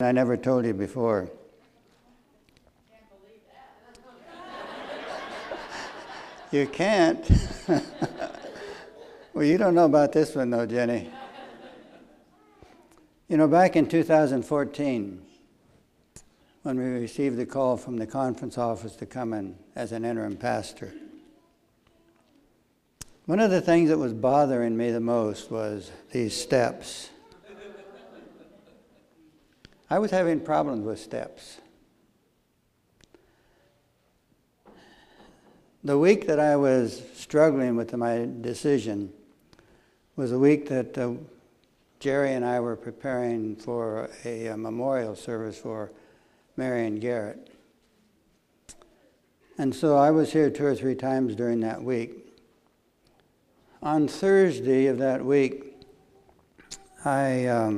I never told you before. Can't believe that. You can't. Well, you don't know about this one, though, Jenny. You know, back in 2014, when we received the call from the conference office to come in as an interim pastor, one of the things that was bothering me the most was these steps. I was having problems with steps. The week that I was struggling with my decision was a week that Jerry and I were preparing for a memorial service for Marion Garrett. And so I was here 2 or 3 times during that week. On Thursday of that week, I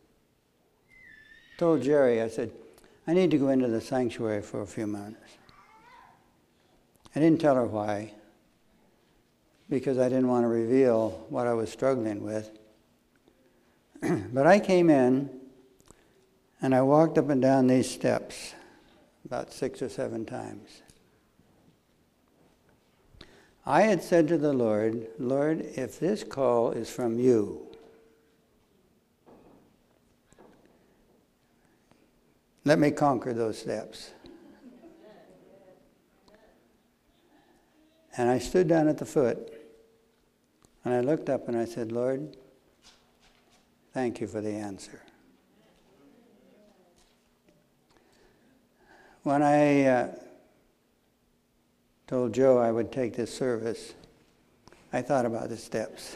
told Jerry, I said, I need to go into the sanctuary for a few minutes. I didn't tell her why, because I didn't want to reveal what I was struggling with. But I came in, and I walked up and down these steps about 6 or 7 times. I had said to the Lord, Lord, if this call is from you, let me conquer those steps. And I stood down at the foot, and I looked up and I said, Lord, thank you for the answer. When I told Joe I would take this service, I thought about the steps.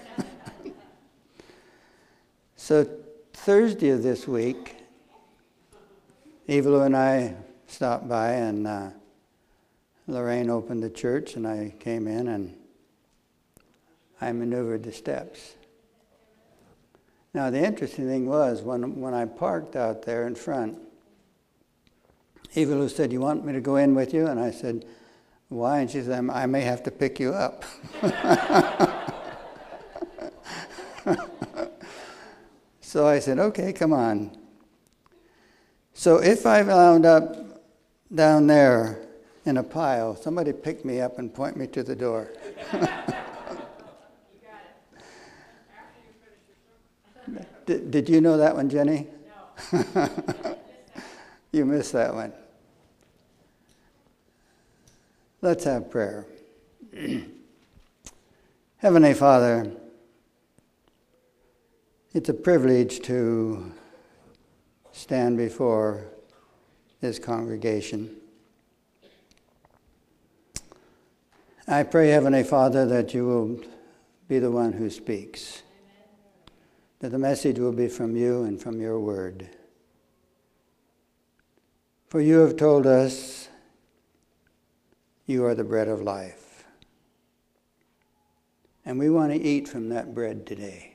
So Thursday of this week, Evelyn and I stopped by, and Lorraine opened the church, and I came in, and I maneuvered the steps. Now, the interesting thing was, when I parked out there in front, Evelyn said, you want me to go in with you? And I said, why? And she said, I may have to pick you up. So I said, okay, come on. So if I wound up down there in a pile, somebody pick me up and point me to the door. You got it. After you finish your sermon. Did you know that one, Jenny? No. You missed that one. Let's have prayer. Heavenly Father, it's a privilege to stand before this congregation. I pray, Heavenly Father, that you will be the one who speaks, that the message will be from you and from your word. For you have told us you are the bread of life. And we want to eat from that bread today.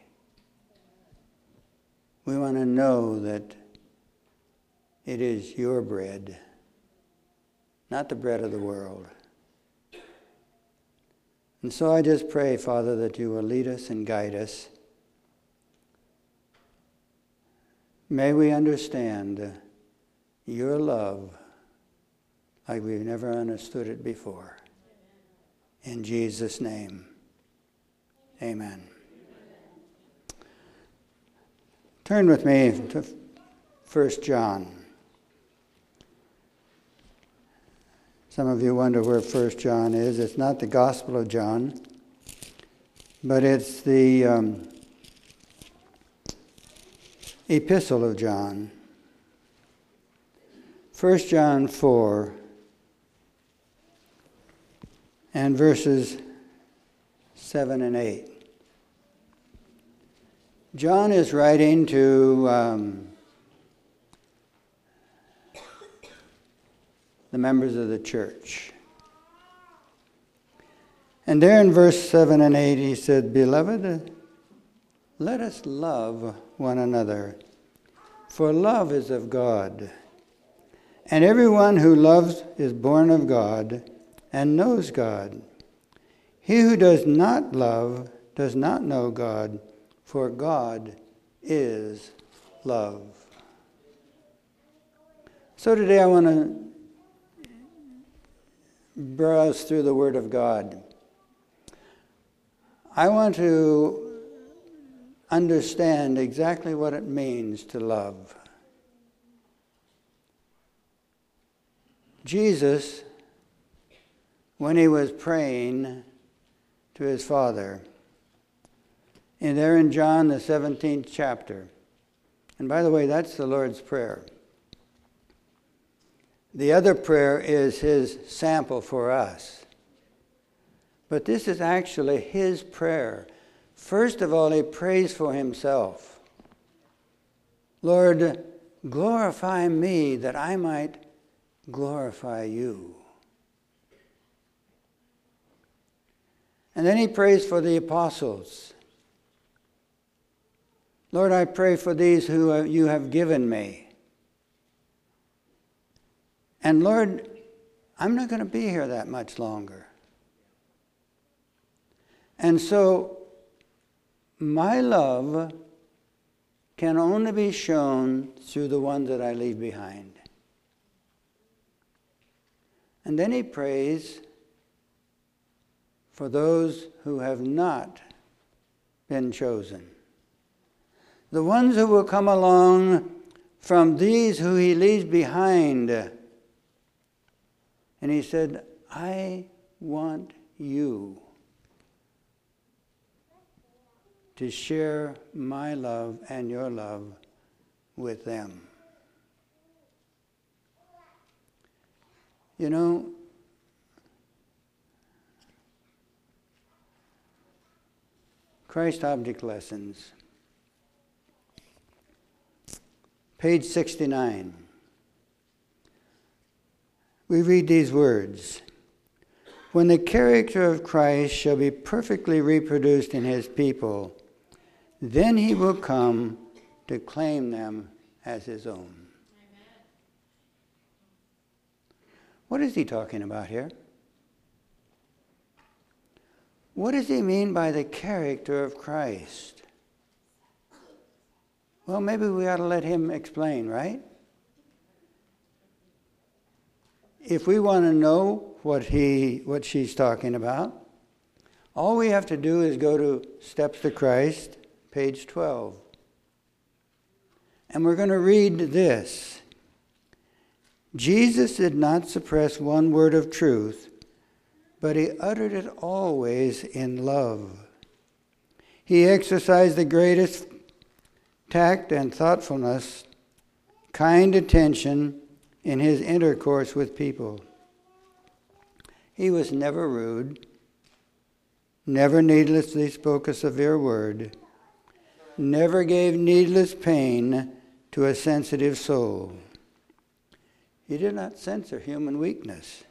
We want to know that it is your bread, not the bread of the world. And so I just pray, Father, that you will lead us and guide us. May we understand your love like we've never understood it before. In Jesus' name, amen. Turn with me to 1 John. Some of you wonder where 1 John is. It's not the Gospel of John, but it's the Epistle of John. 1 John 4 and verses 7 and 8. John is writing to the members of the church. And there in verse 7 and 8 he said, Beloved, let us love one another, for love is of God. And everyone who loves is born of God and knows God. He who does not love does not know God, for God is love. So today I want to browse through the Word of God. I want to understand exactly what it means to love. Jesus, when he was praying to his Father, and there in John, the 17th chapter, and by the way, that's the Lord's Prayer. The other prayer is his sample for us. But this is actually his prayer. First of all, he prays for himself. Lord, glorify me that I might glorify you. And then he prays for the apostles. Lord, I pray for these who you have given me. And Lord, I'm not going to be here that much longer. And so my love can only be shown through the ones that I leave behind. And then he prays for those who have not been chosen. The ones who will come along from these who he leaves behind. And he said, I want you to share my love and your love with them. You know, Christ Object Lessons, page 69. We read these words. When the character of Christ shall be perfectly reproduced in his people, then he will come to claim them as his own. Amen. What is he talking about here? What does he mean by the character of Christ? Well, maybe we ought to let him explain, right? If we want to know what she's talking about, all we have to do is go to Steps to Christ, page 12. And we're going to read this. Jesus did not suppress one word of truth, but he uttered it always in love. He exercised the greatest tact and thoughtfulness, kind attention, in his intercourse with people. He was never rude, never needlessly spoke a severe word, never gave needless pain to a sensitive soul. He did not censor human weakness.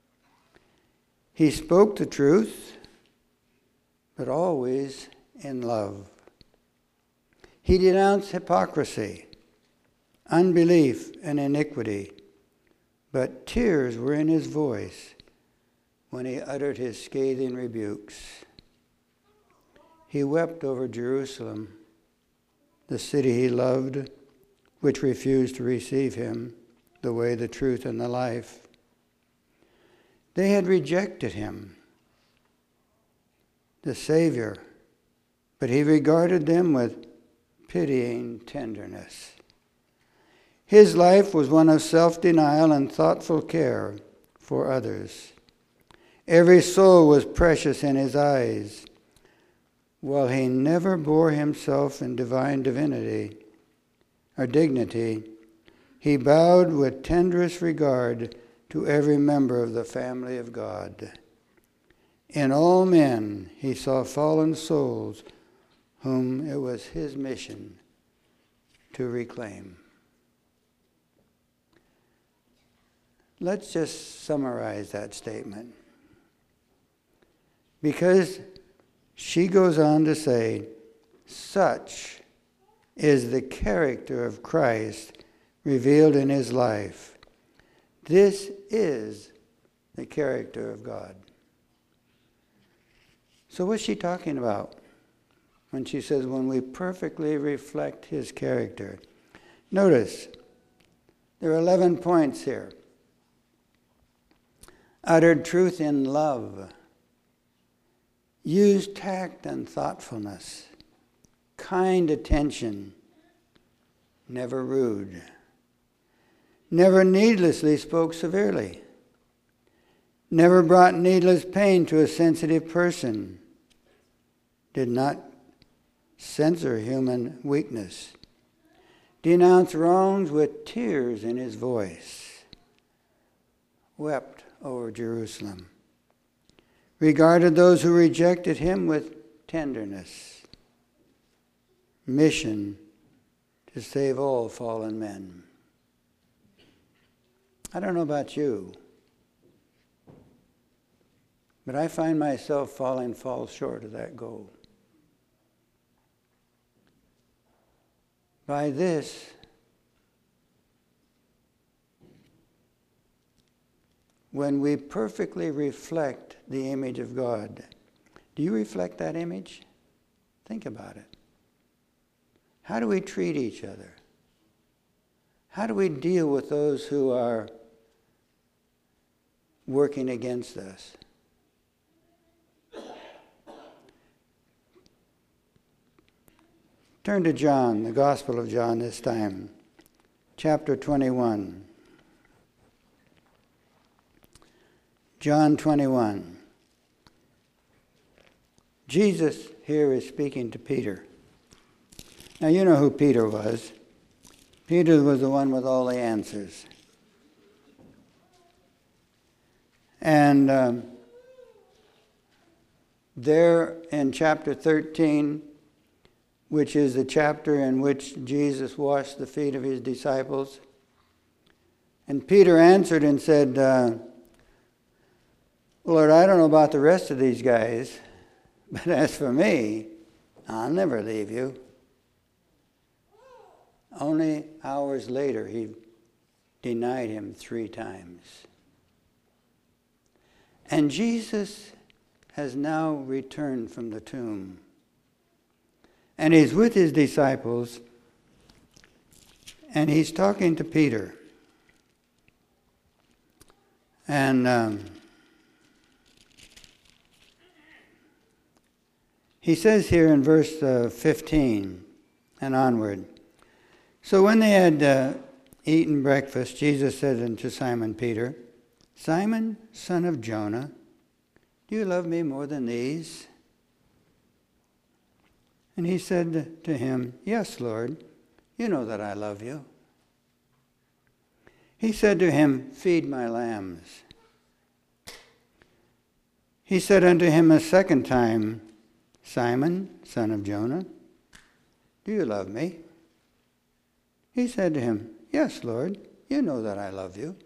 He spoke the truth, but always in love. He denounced hypocrisy, unbelief, and iniquity, but tears were in his voice when he uttered his scathing rebukes. He wept over Jerusalem, the city he loved, which refused to receive him, the way, the truth, and the life. They had rejected him, the Savior, but he regarded them with pitying tenderness. His life was one of self-denial and thoughtful care for others. Every soul was precious in his eyes, while he never bore himself in divine divinity or dignity. He bowed with tenderest regard to every member of the family of God. In all men he saw fallen souls whom it was his mission to reclaim. Let's just summarize that statement. Because she goes on to say, such is the character of Christ revealed in his life. This is the character of God. So what's she talking about when she says, when we perfectly reflect his character? Notice, There are 11 points here. Uttered truth in love. Used tact and thoughtfulness. Kind attention. Never rude. Never needlessly spoke severely. Never brought needless pain to a sensitive person. Did not censor human weakness. Denounced wrongs with tears in his voice. Wept over Jerusalem. Regarded those who rejected him with tenderness. Mission to save all fallen men. I don't know about you, but I find myself falling short of that goal. By this, when we perfectly reflect the image of God, do you reflect that image? Think about it. How do we treat each other? How do we deal with those who are working against us? Turn to John, the Gospel of John this time, chapter 21. John 21. Jesus here is speaking to Peter. Now you know who Peter was. Peter was the one with all the answers. And there in chapter 13, which is the chapter in which Jesus washed the feet of his disciples, and Peter answered and said, Lord, I don't know about the rest of these guys, but as for me, I'll never leave you. Only hours later, he denied him 3 times. And Jesus has now returned from the tomb. And he's with his disciples, and he's talking to Peter. And he says here in verse 15 and onward, so when they had eaten breakfast, Jesus said unto Simon Peter, Simon, son of Jonah, do you love me more than these? And he said to him, Yes, Lord, you know that I love you. He said to him, Feed my lambs. He said unto him a second time, Simon, son of Jonah, do you love me? He said to him, Yes, Lord, you know that I love you.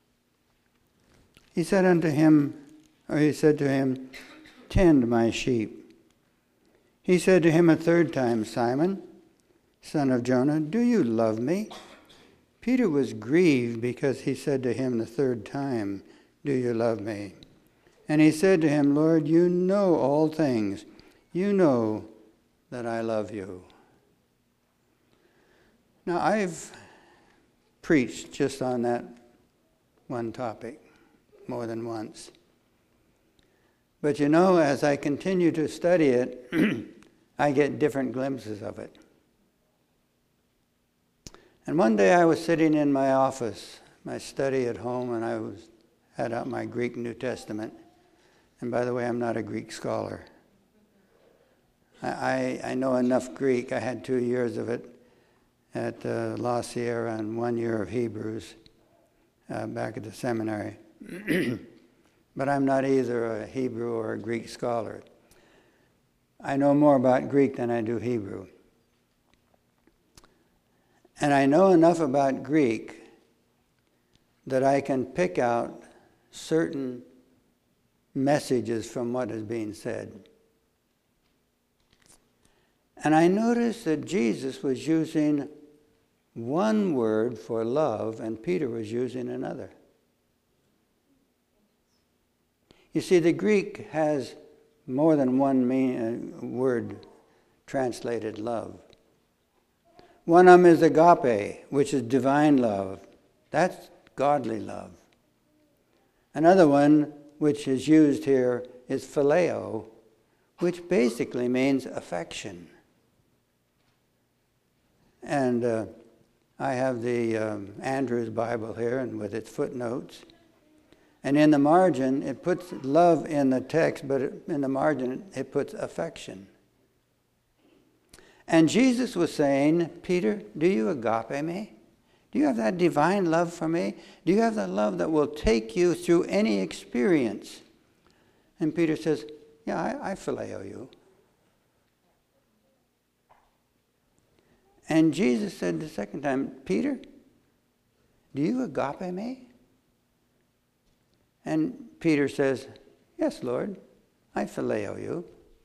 He said to him, Tend my sheep. He said to him a third time, Simon, son of Jonah, do you love me? Peter was grieved because he said to him the third time, Do you love me? And he said to him, Lord, you know all things. You know that I love you. Now, I've preached just on that one topic more than once. But you know, as I continue to study it, I get different glimpses of it. And one day I was sitting in my office, my study at home, and I had out my Greek New Testament. And by the way, I'm not a Greek scholar. I know enough Greek. I had 2 years of it at La Sierra and 1 year of Hebrews back at the seminary. But I'm not either a Hebrew or a Greek scholar. I know more about Greek than I do Hebrew. And I know enough about Greek that I can pick out certain messages from what is being said. And I noticed that Jesus was using one word for love, and Peter was using another. You see, the Greek has more than one word translated love. One of them is agape, which is divine love. That's godly love. Another one which is used here is phileo, which basically means affection. And I have the Andrews Bible here, and with its footnotes. And in the margin, it puts love in the text, but in the margin, it puts affection. And Jesus was saying, Peter, do you agape me? Do you have that divine love for me? Do you have that love that will take you through any experience? And Peter says, yeah, I phileo you. And Jesus said the second time, Peter, do you agape me? And Peter says, yes, Lord, I phileo you.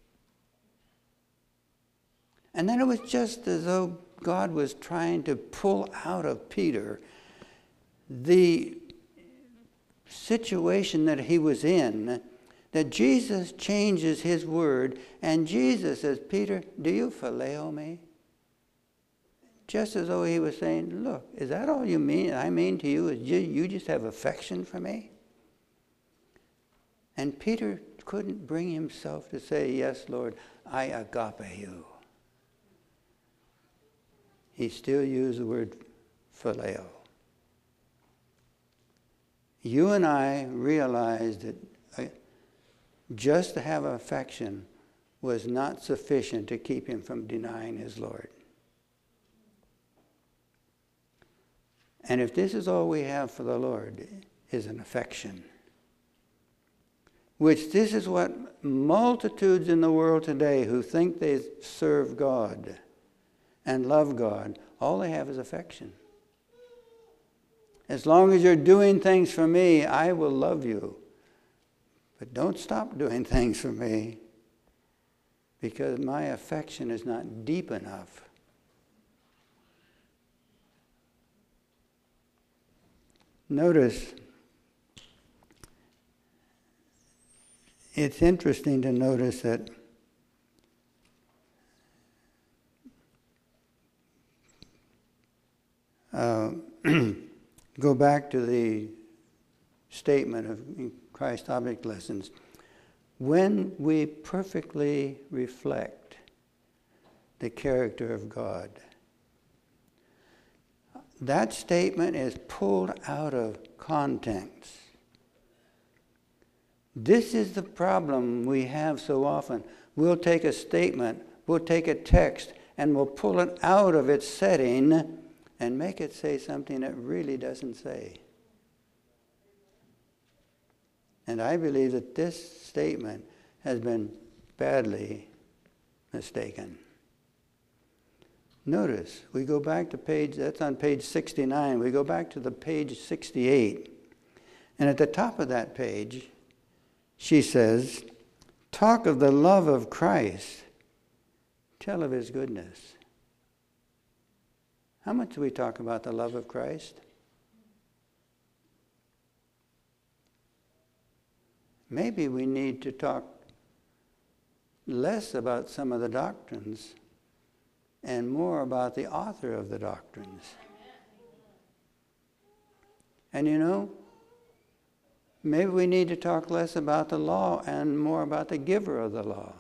And then it was just as though God was trying to pull out of Peter the situation that he was in, that Jesus changes his word, and Jesus says, Peter, do you phileo me? Just as though he was saying, look, is that all you mean? I mean to you is you just have affection for me? And Peter couldn't bring himself to say, yes, Lord, I agape you. He still used the word phileo. You and I realized that just to have affection was not sufficient to keep him from denying his Lord. And if this is all we have for the Lord, is an affection, which this is what multitudes in the world today who think they serve God and love God, all they have is affection. As long as you're doing things for me, I will love you. But don't stop doing things for me, because my affection is not deep enough. Notice, it's interesting to notice that go back to the statement of Christ Object Lessons. When we perfectly reflect the character of God, that statement is pulled out of context. This is the problem we have so often. We'll take a statement, we'll take a text, and we'll pull it out of its setting and make it say something it really doesn't say. And I believe that this statement has been badly mistaken. Notice, we go back to that's on page 69. We go back to the page 68. And at the top of that page, she says, talk of the love of Christ. Tell of his goodness. How much do we talk about the love of Christ? Maybe we need to talk less about some of the doctrines and more about the author of the doctrines. And you know, maybe we need to talk less about the law and more about the giver of the law.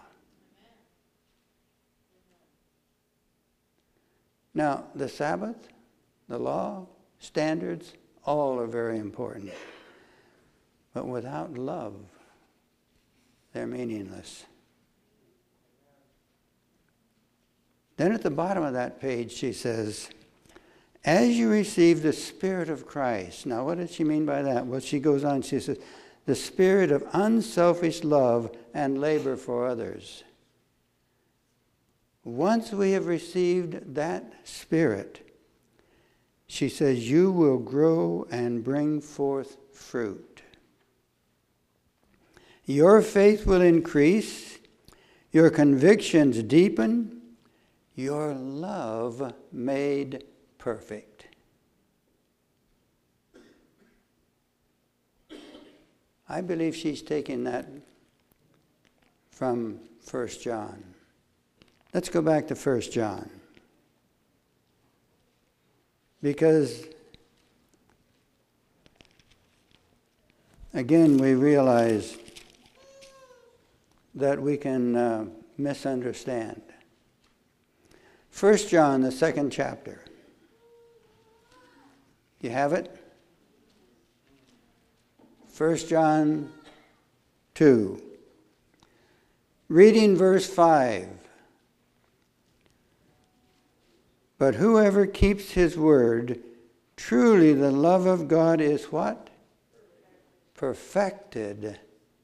Now, the Sabbath, the law, standards, all are very important. But without love, they're meaningless. Then at the bottom of that page, she says, as you receive the Spirit of Christ. Now, what does she mean by that? Well, she goes on, she says, the spirit of unselfish love and labor for others. Once we have received that Spirit, she says, you will grow and bring forth fruit. Your faith will increase, your convictions deepen, your love made perfect. I believe she's taking that from 1 John. Let's go back to 1 John. Because again, we realize that we can misunderstand. 1 John, the second chapter. You have it? 1 John 2. Reading verse 5. But whoever keeps his word, truly the love of God is what? Perfected.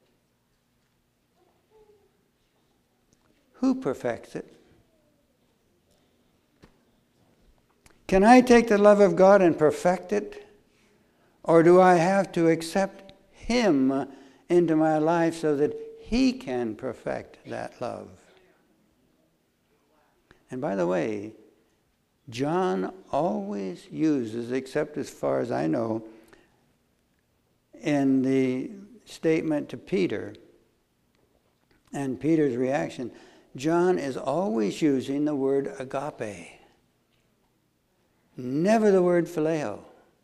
Who perfects it? Can I take the love of God and perfect it? Or do I have to accept Him into my life so that He can perfect that love? And by the way, John always uses, except as far as I know, in the statement to Peter and Peter's reaction, John is always using the word agape. Never the word phileo.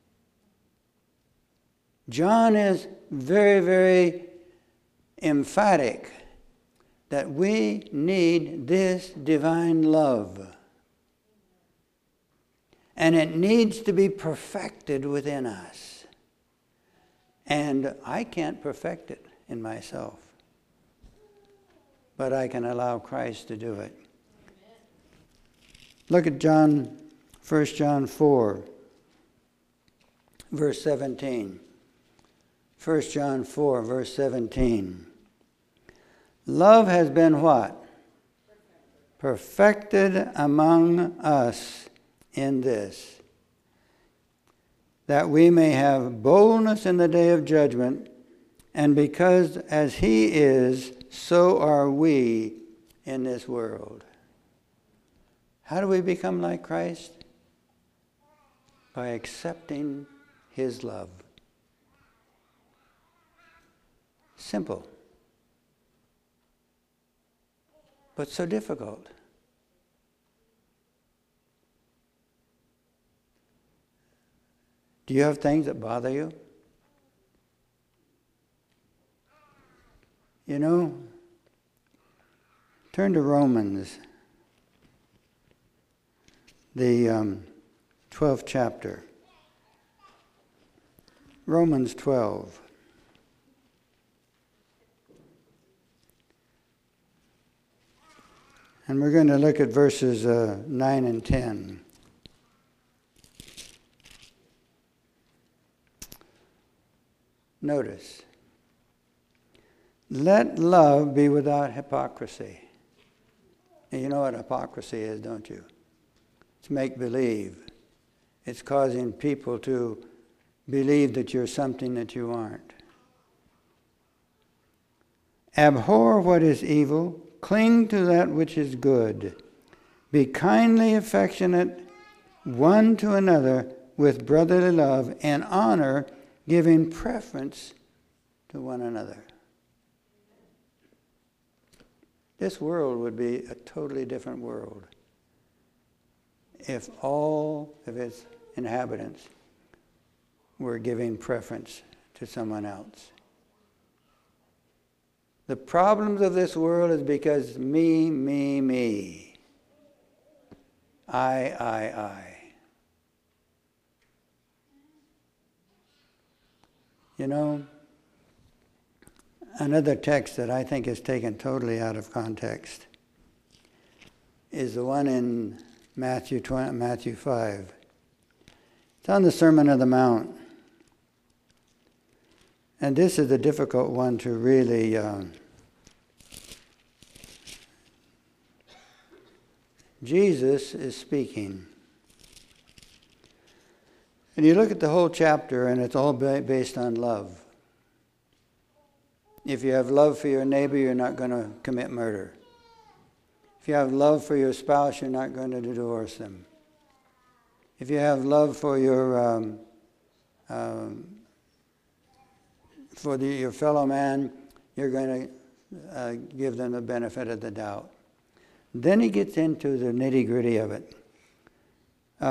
John is very, very emphatic that we need this divine love. And it needs to be perfected within us. And I can't perfect it in myself. But I can allow Christ to do it. Look at 1 John 4, verse 17. 1 John 4, verse 17. Love has been what? Perfected among us in this, that we may have boldness in the day of judgment, and because as He is, so are we in this world. How do we become like Christ? By accepting His love. Simple. But so difficult. Do you have things that bother you? You know, turn to Romans, the 12th chapter. Romans 12. And we're going to look at verses 9 and 10. Notice, let love be without hypocrisy. And you know what hypocrisy is, don't you? It's make-believe. It's causing people to believe that you're something that you aren't. Abhor what is evil, cling to that which is good. Be kindly affectionate one to another with brotherly love and honor, giving preference to one another. This world would be a totally different world if all of its inhabitants were giving preference to someone else. The problems of this world is because me, me, me. I. You know, another text that I think is taken totally out of context is the one in Matthew 5. It's on the Sermon on the Mount. And this is a difficult one to really Jesus is speaking. And you look at the whole chapter, and it's all based on love. If you have love for your neighbor, you're not going to commit murder. If you have love for your spouse, you're not going to divorce them. If you have love for your fellow man, you're going to give them the benefit of the doubt. Then he gets into the nitty-gritty of it.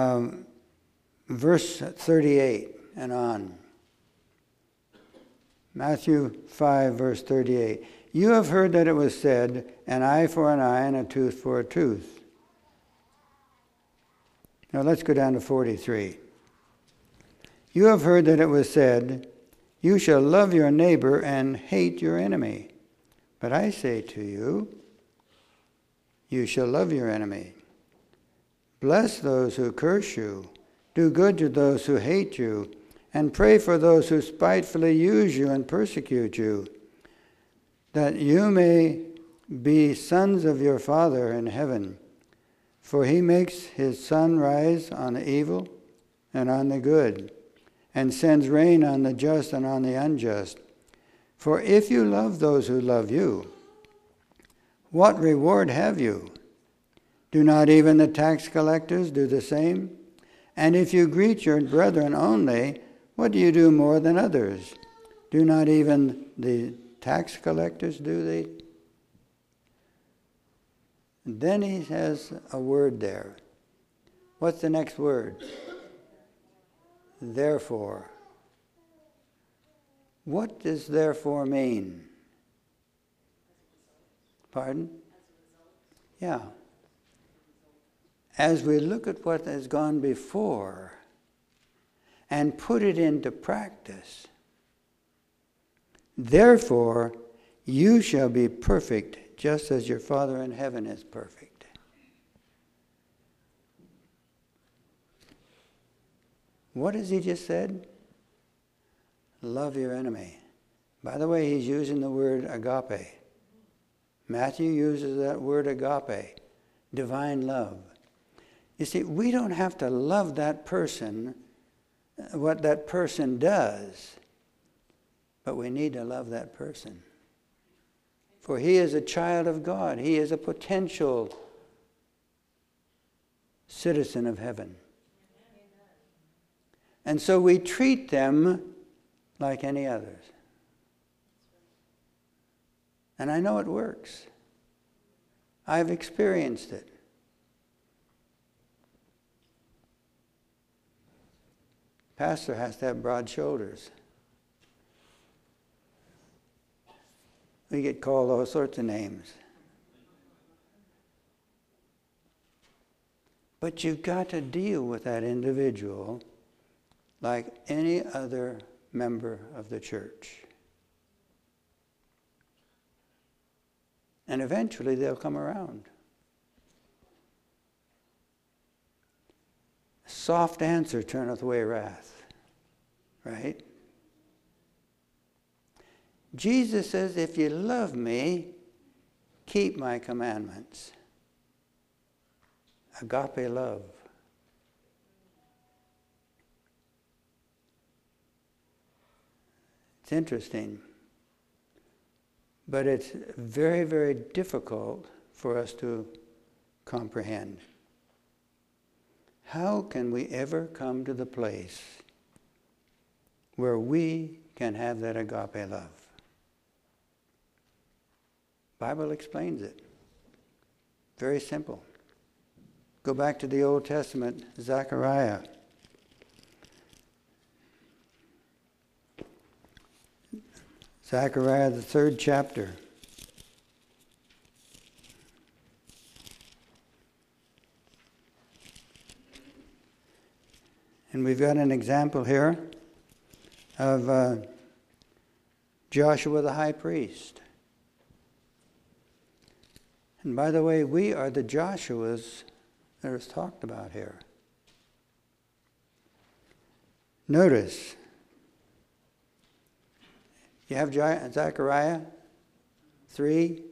Verse 38 and on. Matthew 5, verse 38. You have heard that it was said, an eye for an eye and a tooth for a tooth. Now let's go down to 43. You have heard that it was said, you shall love your neighbor and hate your enemy. But I say to you, you shall love your enemy. Bless those who curse you. Do good to those who hate you. And pray for those who spitefully use you and persecute you, that you may be sons of your Father in heaven. For he makes his sun rise on the evil and on the good, and sends rain on the just and on the unjust. For if you love those who love you, what reward have you? Do not even the tax collectors do the same? And if you greet your brethren only, what do you do more than others? Do not even the tax collectors do they? And then he has a word there. What's the next word? Therefore. What does therefore mean? Pardon? Yeah. As we look at what has gone before and put it into practice, therefore you shall be perfect just as your Father in heaven is perfect. What has he just said? Love your enemy. By the way, he's using the word agape. Matthew uses that word agape, divine love. You see, we don't have to love that person, what that person does, but we need to love that person. For he is a child of God. He is a potential citizen of heaven. And so we treat them like any others. And I know it works. I've experienced it. Pastor has to have broad shoulders. We get called all sorts of names. But you've got to deal with that individual like any other member of the church. And eventually they'll come around. Soft answer turneth away wrath. Right? Jesus says, if you love me, keep my commandments. Agape love. It's interesting, but it's very, very difficult for us to comprehend. How can we ever come to the place where we can have that agape love? The Bible explains it. Very simple. Go back to the Old Testament, Zechariah. Zechariah, the 3rd chapter. And we've got an example here of Joshua the high priest. And by the way, we are the Joshuas that is talked about here. Notice, you have Zechariah 3.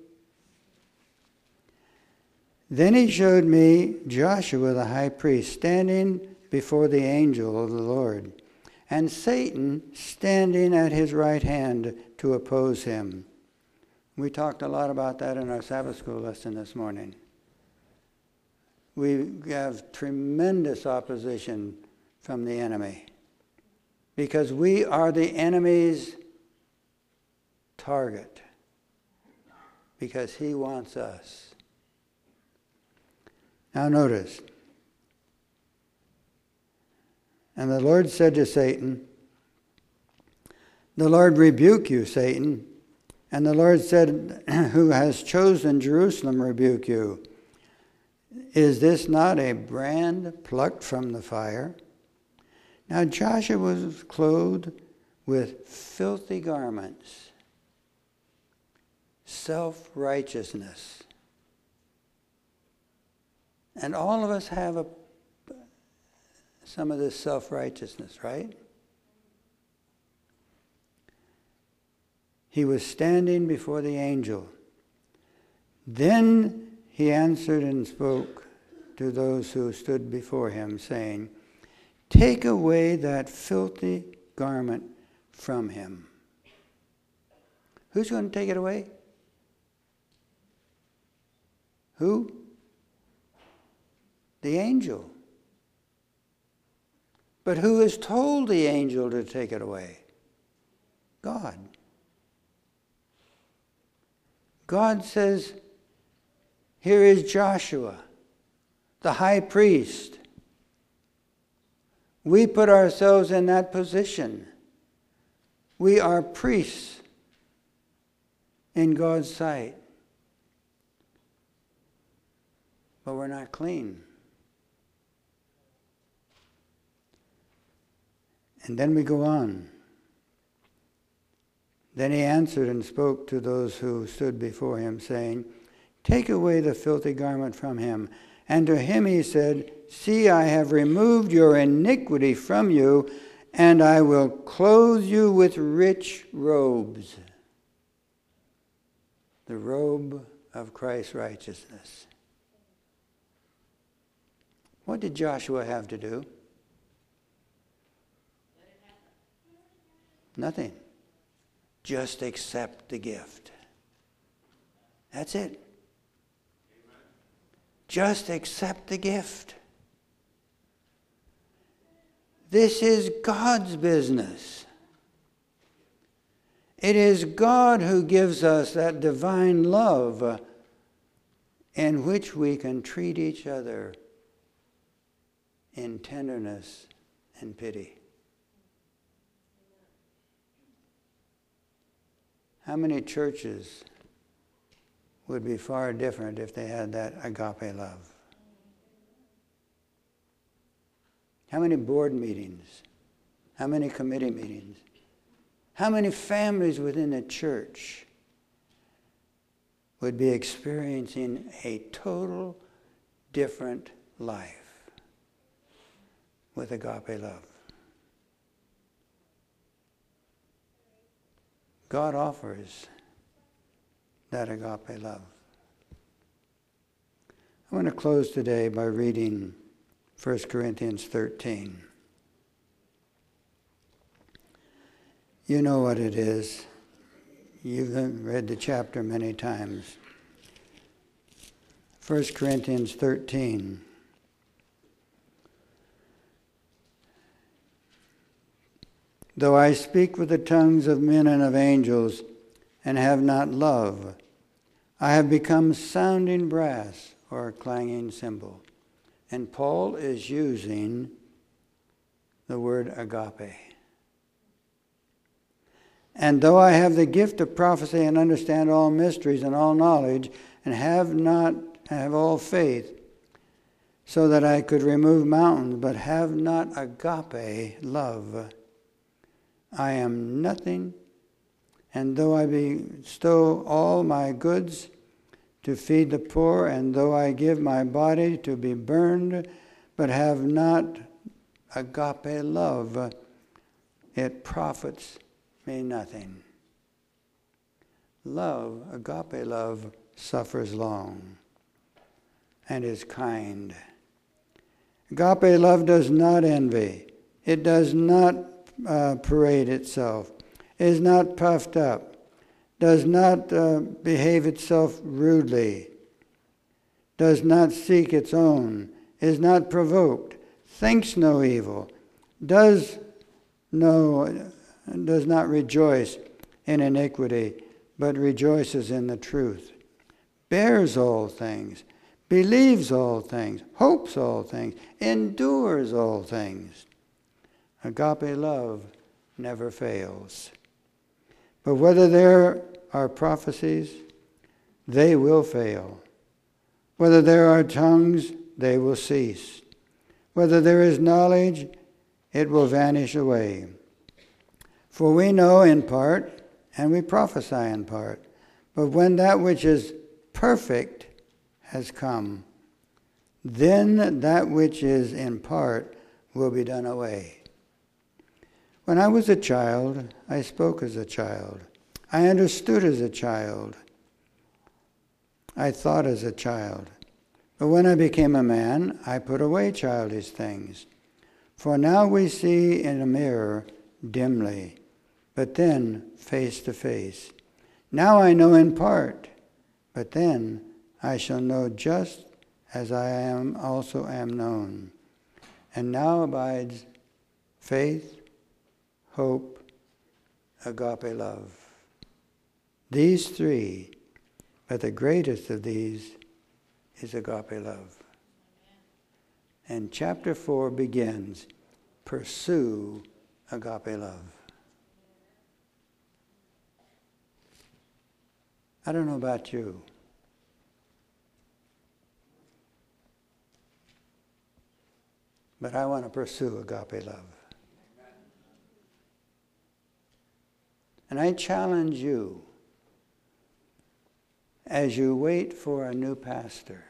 Then he showed me Joshua the high priest standing before the angel of the Lord, and Satan standing at his right hand to oppose him. We talked a lot about that in our Sabbath school lesson this morning. We have tremendous opposition from the enemy because we are the enemy's target because he wants us. Now notice, and the Lord said to Satan, The Lord rebuke you, Satan. And the Lord said, who has chosen Jerusalem rebuke you. Is this not a brand plucked from the fire? Now Joshua was clothed with filthy garments, self-righteousness. And all of us have some of this self-righteousness, right? He was standing before the angel. Then he answered and spoke to those who stood before him, saying, take away that filthy garment from him. Who's going to take it away? Who? The angel. But who has told the angel to take it away? God. God says, here is Joshua, the high priest. We put ourselves in that position. We are priests in God's sight. But we're not clean. And then we go on. Then he answered and spoke to those who stood before him, saying, take away the filthy garment from him. And to him he said, see, I have removed your iniquity from you, and I will clothe you with rich robes. The robe of Christ's righteousness. What did Joshua have to do? Nothing. Just accept the gift. That's it. Just accept the gift. This is God's business. It is God who gives us that divine love in which we can treat each other in tenderness and pity. How many churches would be far different if they had that agape love? How many board meetings? How many committee meetings? How many families within the church would be experiencing a total different life with agape love? God offers that agape love. I want to close today by reading 1 Corinthians 13. You know what it is. You've read the chapter many times. 1 Corinthians 13. Though I speak with the tongues of men and of angels and have not love, I have become sounding brass or a clanging cymbal. And Paul is using the word agape. And though I have the gift of prophecy and understand all mysteries and all knowledge, and have all faith, so that I could remove mountains, but have not agape love, I am nothing. And though I bestow all my goods to feed the poor, and though I give my body to be burned, but have not agape love, it profits me nothing. Love, agape love, suffers long and is kind. Agape love does not envy. It does not parade itself, is not puffed up, does not behave itself rudely, does not seek its own, is not provoked, thinks no evil, does not rejoice in iniquity, but rejoices in the truth, bears all things, believes all things, hopes all things, endures all things. Agape love never fails. But whether there are prophecies, they will fail. Whether there are tongues, they will cease. Whether there is knowledge, it will vanish away. For we know in part, and we prophesy in part. But when that which is perfect has come, then that which is in part will be done away. When I was a child, I spoke as a child. I understood as a child. I thought as a child. But when I became a man, I put away childish things. For now we see in a mirror dimly, but then face to face. Now I know in part, but then I shall know just as I also am known. And now abides faith, hope, agape love. These three, but the greatest of these is agape love. And chapter 4 begins, pursue agape love. I don't know about you, but I want to pursue agape love. And I challenge you, as you wait for a new pastor,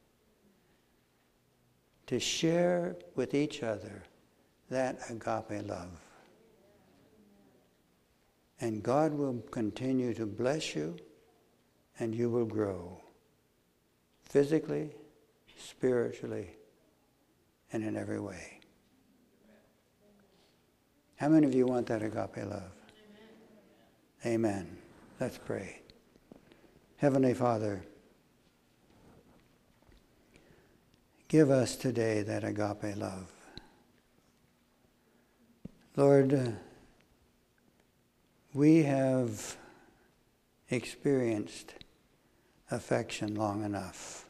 to share with each other that agape love. And God will continue to bless you, and you will grow physically, spiritually, and in every way. How many of you want that agape love? Amen. Amen. Let's pray. Heavenly Father, give us today that agape love. Lord, we have experienced affection long enough,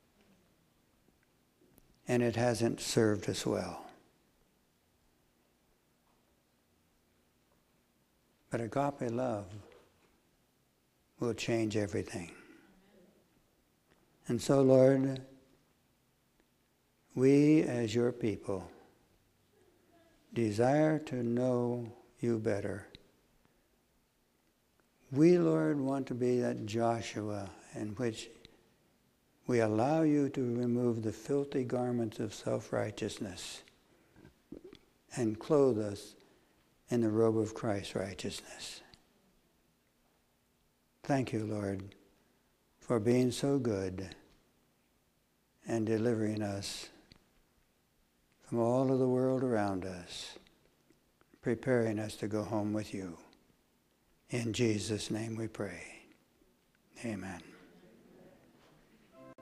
and it hasn't served us well. But agape love will change everything. And so, Lord, we as your people desire to know you better. We, Lord, want to be that Joshua in which we allow you to remove the filthy garments of self-righteousness and clothe us in the robe of Christ's righteousness. Thank you, Lord, for being so good and delivering us from all of the world around us, preparing us to go home with you. In Jesus' name we pray. Amen.